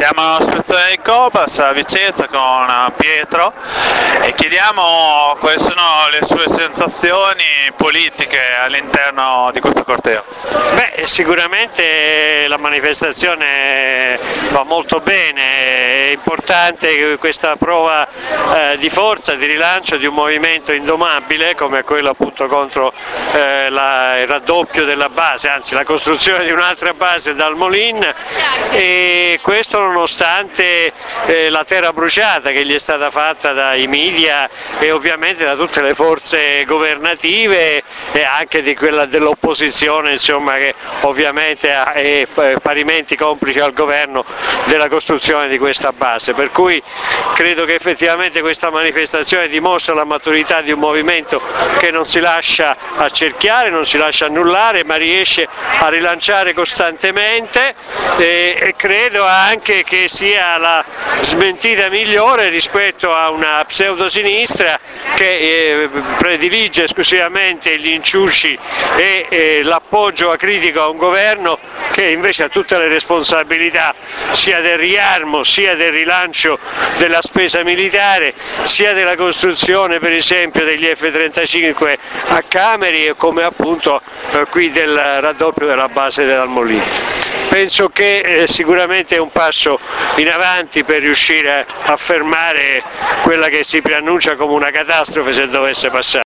Siamo all'ispezione del Cobas a Vicenza con Pietro e chiediamo quali sono le sue sensazioni politiche all'interno di questo corteo. Sicuramente la manifestazione va molto bene, è importante questa prova di forza, di rilancio di un movimento indomabile come quello appunto contro il raddoppio della base, anzi la costruzione di un'altra base dal Molin, e questo nonostante la terra bruciata che gli è stata fatta dai media e ovviamente da tutte le forze governative e anche di quella dell'opposizione, insomma, che ovviamente è parimenti complice al governo della costruzione di questa base, per cui credo che effettivamente questa manifestazione dimostra la maturità di un movimento che non si lascia accerchiare, non si lascia annullare, ma riesce a rilanciare costantemente e credo anche che sia la smentita migliore rispetto a una pseudosinistra che predilige esclusivamente gli inciuci e l'appoggio acritico a un governo che invece ha tutte le responsabilità sia del riarmo, sia del rilancio della spesa militare, sia della costruzione per esempio degli F-35 a Cameri e come appunto qui del raddoppio della base dell'Almolino. Penso che sicuramente è un passo in avanti per riuscire a fermare quella che si preannuncia come una catastrofe se dovesse passare.